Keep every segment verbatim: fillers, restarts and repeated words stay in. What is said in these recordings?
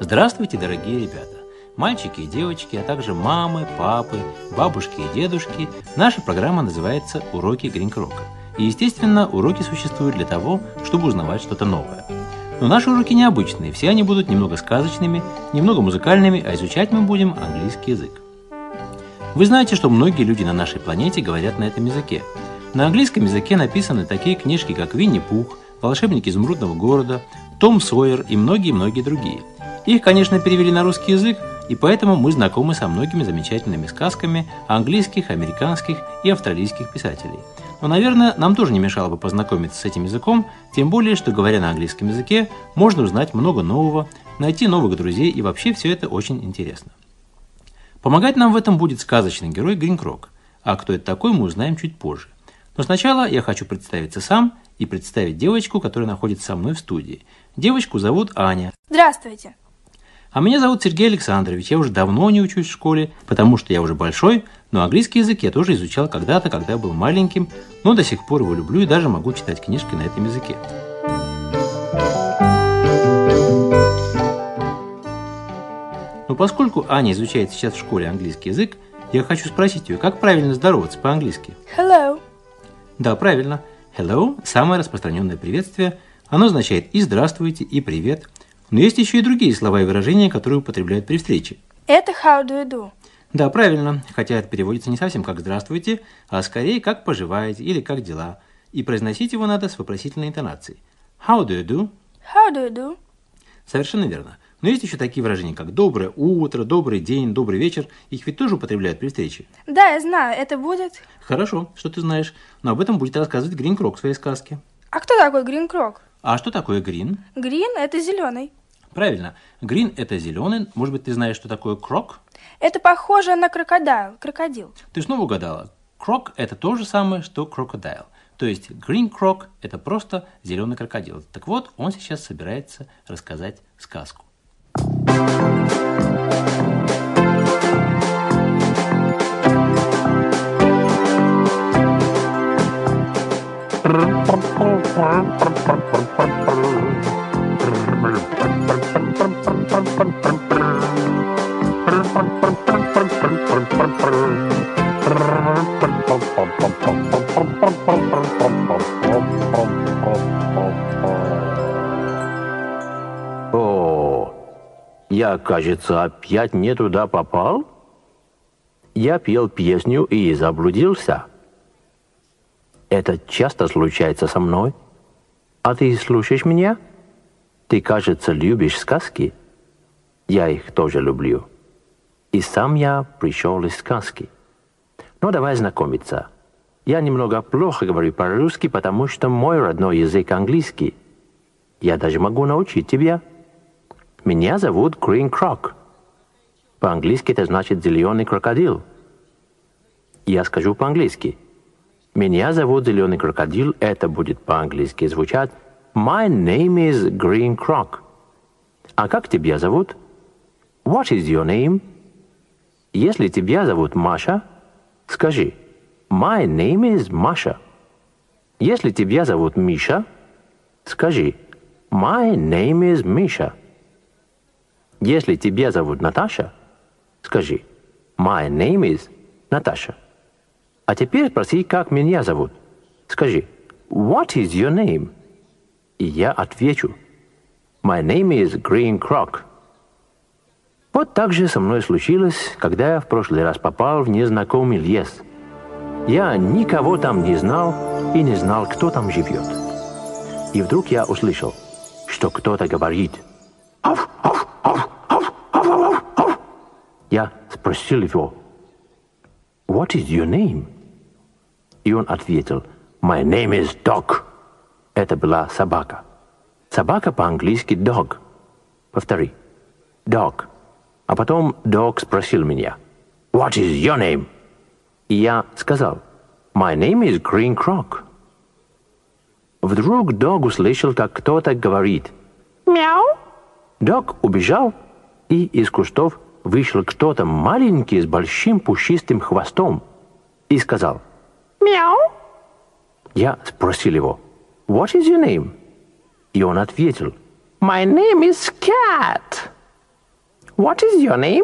Здравствуйте, дорогие ребята! Мальчики и девочки, а также мамы, папы, бабушки и дедушки. Наша программа называется «Уроки Гринк-Рока». И, естественно, уроки существуют для того, чтобы узнавать что-то новое. Но наши уроки необычные, все они будут немного сказочными, немного музыкальными, а изучать мы будем английский язык. Вы знаете, что многие люди на нашей планете говорят на этом языке. На английском языке написаны такие книжки, как «Винни-Пух», «Волшебник изумрудного города», «Том Сойер» и многие-многие другие. Их, конечно, перевели на русский язык, и поэтому мы знакомы со многими замечательными сказками английских, американских и австралийских писателей. Но, наверное, нам тоже не мешало бы познакомиться с этим языком, тем более, что, говоря на английском языке, можно узнать много нового, найти новых друзей, и вообще все это очень интересно. Помогать нам в этом будет сказочный герой Гринк-Рок, а кто это такой, мы узнаем чуть позже. Но сначала я хочу представиться сам и представить девочку, которая находится со мной в студии. Девочку зовут Аня. Здравствуйте. А меня зовут Сергей Александрович. Я уже давно не учусь в школе, потому что я уже большой, но английский язык я тоже изучал когда-то, когда я был маленьким, но до сих пор его люблю и даже могу читать книжки на этом языке. Но поскольку Аня изучает сейчас в школе английский язык, я хочу спросить ее, как правильно здороваться по-английски? Hello. Да, правильно. Hello – самое распространенное приветствие. Оно означает и здравствуйте, и привет. Но есть еще и другие слова и выражения, которые употребляют при встрече. Это how do you do? Да, правильно, хотя это переводится не совсем как «здравствуйте», а скорее как «поживаете» или «как дела». И произносить его надо с вопросительной интонацией. How do you do? How do you do? Совершенно верно. Но есть еще такие выражения, как «доброе утро», «добрый день», «добрый вечер». Их ведь тоже употребляют при встрече. Да, я знаю, это будет... Хорошо, что ты знаешь. Но об этом будет рассказывать Гринк-Рок в своей сказке. А кто такой Гринк-Рок? А что такое грин? Грин – это зеленый. Правильно. Грин – это зеленый. Может быть, ты знаешь, что такое крок? Это похоже на крокодайл, крокодил. Ты снова угадала. Крок – это то же самое, что крокодайл. То есть green croc – это просто зеленый крокодил. Так вот, он сейчас собирается рассказать сказку. О, я, кажется, опять не туда попал. Я пел песню и заблудился. Это часто случается со мной. А ты слушаешь меня? Ты, кажется, любишь сказки. Я их тоже люблю. И сам я пришел из сказки. Ну, давай знакомиться. Я немного плохо говорю по-русски, потому что мой родной язык английский. Я даже могу научить тебя. Меня зовут Гринк-Рок. По-английски это значит «зеленый крокодил». Я скажу по-английски. Меня зовут зеленый крокодил. Это будет по-английски звучать «My name is Grinkrok». А как тебя зовут? What is your name? Если тебя зовут Маша, скажи «My name is Маша». Если тебя зовут Миша, скажи «My name is Миша». Если тебя зовут Наташа, скажи «My name is Наташа». А теперь спроси, как меня зовут. Скажи «What is your name?» И я отвечу «My name is Grinkrok». Вот так же со мной случилось, когда я в прошлый раз попал в незнакомый лес. Я никого там не знал и не знал, кто там живет. И вдруг я услышал, что кто-то говорит «Ав, ав, ав, ав, ав, ав, ав». Я спросил его «What is your name?» И он ответил «My name is Dog». Это была собака. Собака по-английски «dog». Повтори «dog». А потом Dog спросил меня «What is your name?» И я сказал «My name is Grinkrok». Вдруг Dog услышал, как кто-то говорит «Мяу». Dog убежал, и из кустов вышел кто-то маленький с большим пушистым хвостом и сказал «Мяу». Я спросил его «What is your name?» И он ответил «My name is Cat». What is your name?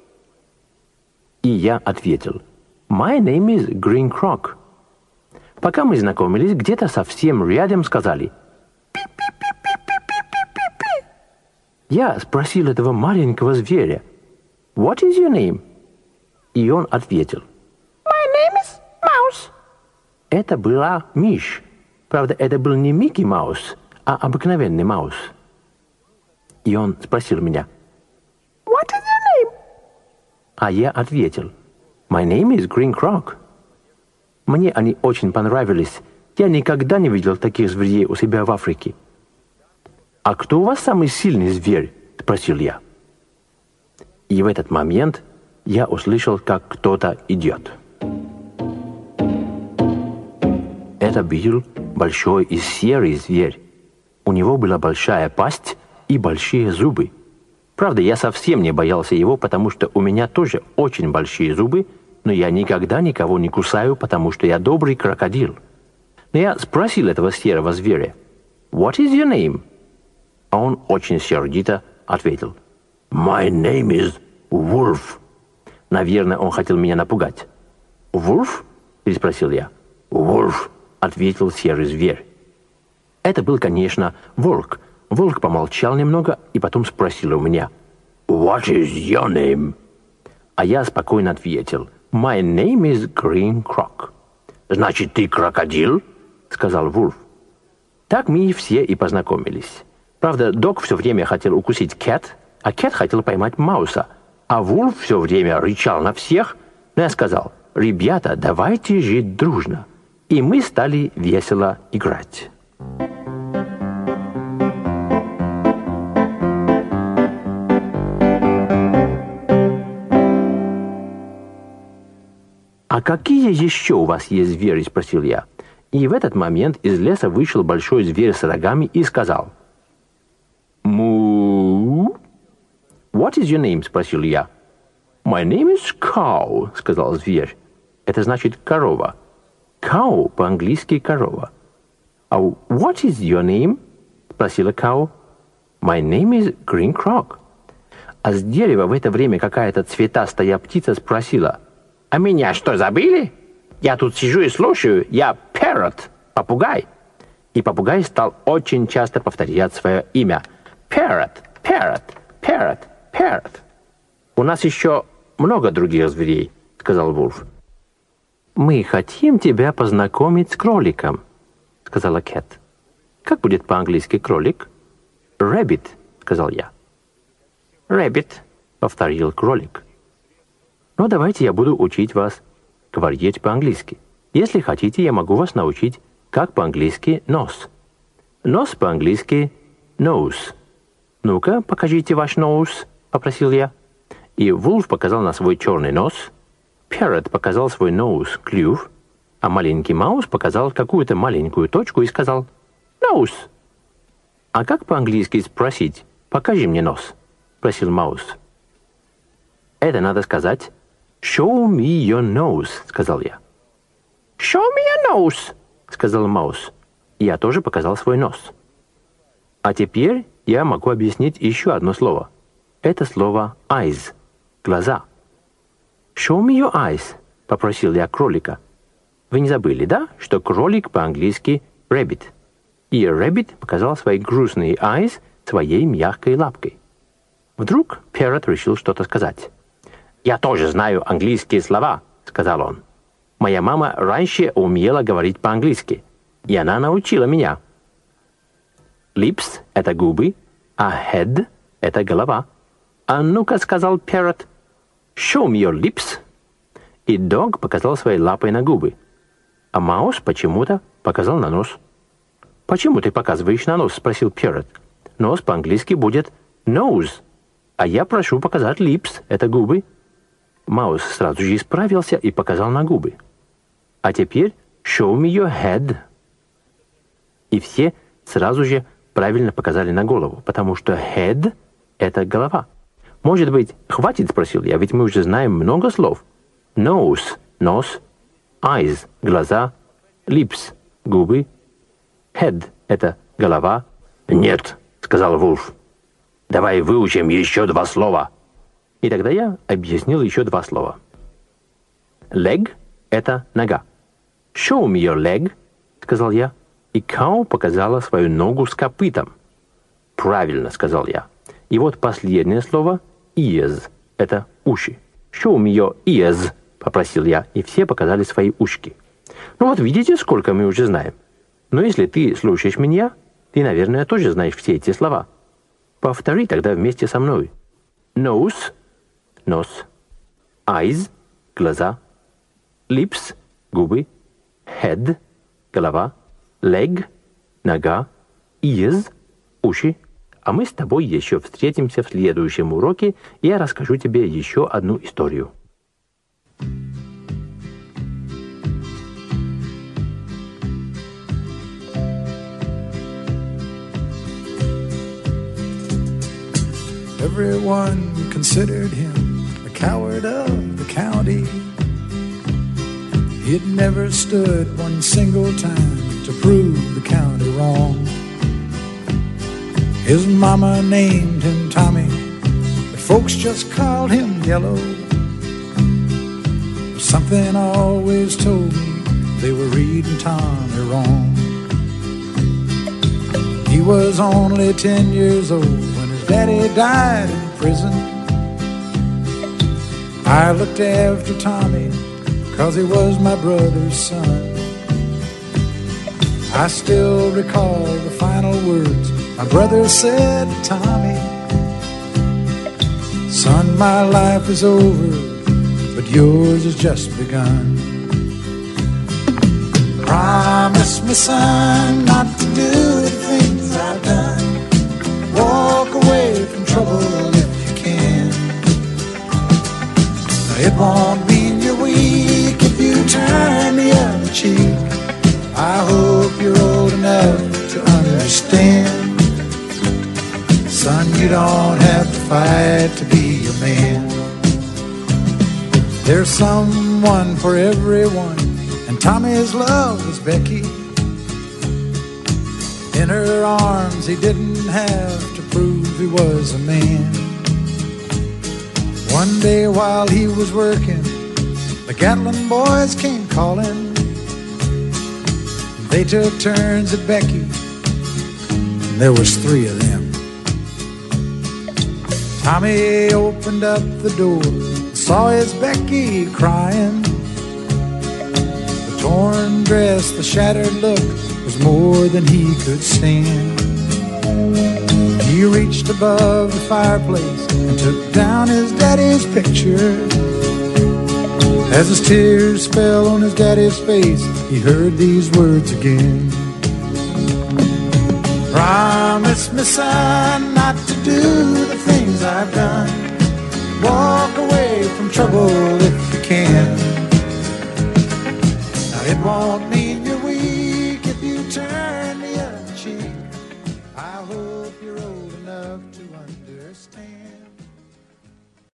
И я ответил, My name is Green Croc. Пока мы знакомились, где-то совсем рядом сказали «пи-пи-пи-пи-пи-пи-пи». Я спросил этого маленького зверя «What is your name?» И он ответил «My name is Mouse». Это была мышь. Правда, это был не Микки Маус, а обыкновенный Маус. И он спросил меня «What is your name?» А я ответил «My name is Green Croc». Мне они очень понравились. Я никогда не видел таких зверей у себя в Африке. «А кто у вас самый сильный зверь?» – спросил я. И в этот момент я услышал, как кто-то идет. Это был большой и серый зверь. У него была большая пасть и большие зубы. Правда, я совсем не боялся его, потому что у меня тоже очень большие зубы, но я никогда никого не кусаю, потому что я добрый крокодил. Но я спросил этого серого зверя, «What is your name?» А он очень сердито ответил, «My name is Wolf». Наверное, он хотел меня напугать. «Wolf?» – переспросил я. «Wolf», – ответил серый зверь. Это был, конечно, волк. Волк помолчал немного и потом спросил у меня, «What is your name?» А я спокойно ответил, «My name is Green Croc». «Значит, ты крокодил?» – сказал Вулф. Так мы все и познакомились. Правда, Дог все время хотел укусить Кэт, а Кэт хотел поймать Мауса, а Вулф все время рычал на всех, но я сказал, «Ребята, давайте жить дружно». И мы стали весело играть. «А какие еще у вас есть звери?» – спросил я. И в этот момент из леса вышел большой зверь с рогами и сказал «Му». «What is your name?» – спросил я. «My name is Cow», – сказал зверь. Это значит «корова». «Cow» по-английски «корова». «А what is your name?» – спросила Cow. «My name is Green Croc». А с дерева в это время какая-то цветастая птица спросила «А меня что, забыли? Я тут сижу и слушаю, я parrot, попугай». И попугай стал очень часто повторять свое имя. Parrot, parrot, parrot, parrot. «У нас еще много других зверей», — сказал Вулф. «Мы хотим тебя познакомить с кроликом», — сказала Кэт. «Как будет по-английски кролик?» «Rabbit», — сказал я. «Rabbit», — повторил кролик. «Ну, давайте я буду учить вас говорить по-английски. Если хотите, я могу вас научить, как по-английски «нос». Нос по-английски «nose». «Ну-ка, покажите ваш nose», — попросил я. И Вулф показал на свой черный нос, Parrot показал свой nose, клюв, а маленький Маус показал какую-то маленькую точку и сказал «nose». «А как по-английски спросить «покажи мне нос», — просил Маус. «Это надо сказать «Show me your nose», — сказал я. «Show me your nose», — сказал Маус. Я тоже показал свой нос. А теперь я могу объяснить еще одно слово. Это слово eyes, глаза. «Show me your eyes», — попросил я кролика. Вы не забыли, да, что кролик по-английски rabbit? И rabbit показал свои грустные eyes своей мягкой лапкой. Вдруг Parrot решил что-то сказать. «Я тоже знаю английские слова», — сказал он. «Моя мама раньше умела говорить по-английски, и она научила меня». Lips — это губы, а head — это голова. «А ну-ка», — сказал Parrot, — «show me your lips». И Дог показал своей лапой на губы, а Маус почему-то показал на нос. «Почему ты показываешь на нос?» — спросил Parrot. «Нос по-английски будет nose, а я прошу показать lips — это губы». Маус сразу же исправился и показал на губы. «А теперь show me your head». И все сразу же правильно показали на голову, потому что head — это голова. «Может быть, хватит?» — спросил я, ведь мы уже знаем много слов. Nose — нос, eyes — глаза, lips — губы, head — это голова. «Нет», — сказал Вулф. «Давай выучим еще два слова. И тогда я объяснил еще два слова. Leg – это нога. Show me your leg, сказал я, и Кау показала свою ногу с копытом. Правильно, сказал я. И вот последнее слово ears – это уши. Show me your ears, попросил я, и все показали свои ушки. Ну вот видите, сколько мы уже знаем. Но если ты слушаешь меня, ты, наверное, тоже знаешь все эти слова. Повтори тогда вместе со мной. Nose – нос. Eyes – глаза. Lips – губы. Head – голова. Leg – нога. Ears – уши. А мы с тобой еще встретимся в следующем уроке, и я расскажу тебе еще одну историю. Everyone considered him the coward of the county. He'd never stood one single time to prove the county wrong. His mama named him Tommy, but folks just called him Yellow. Something always told me they were reading Tommy wrong. He was only ten years old when his daddy died in prison. I looked after Tommy 'cause he was my brother's son. I still recall the final words my brother said to Tommy. Son, my life is over, but yours has just begun. Promise me, son, not to do the things I've done. Walk away from trouble if you can. Now, it won't mean you're weak if you turn the other cheek. I hope you're old enough to understand. Son, you don't have to fight to be a man. There's someone for everyone, and Tommy's love was Becky. In her arms he didn't have to prove he was a man. One day while he was working, the Gatlin boys came calling. They took turns at Becky, and there was three of them. Tommy opened up the door, saw his Becky crying. The torn dress, the shattered look was more than he could stand. He reached above the fireplace and took down his daddy's picture. As his tears fell on his daddy's face, he heard these words again. Promise me, son, not to do the things I've done. Walk away from trouble if you can. Now, it won't mean